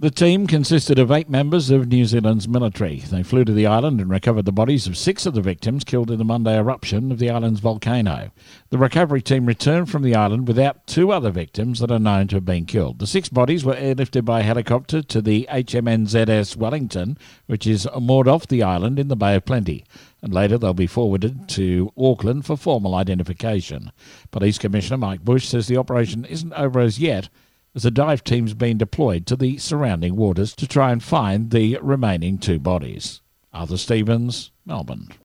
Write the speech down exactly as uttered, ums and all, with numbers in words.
The team consisted of eight members of New Zealand's military. They flew to the island and recovered the bodies of six of the victims killed in the Monday eruption of the island's volcano. The recovery team returned from the island without two other victims that are known to have been killed. The six bodies were airlifted by helicopter to the H M N Z S Wellington, which is moored off the island in the Bay of Plenty, and later they'll be forwarded to Auckland for formal identification. Police Commissioner Mike Bush says the operation isn't over as yet, as the dive team's been deployed to the surrounding waters to try and find the remaining two bodies. Arthur Stevens, Melbourne.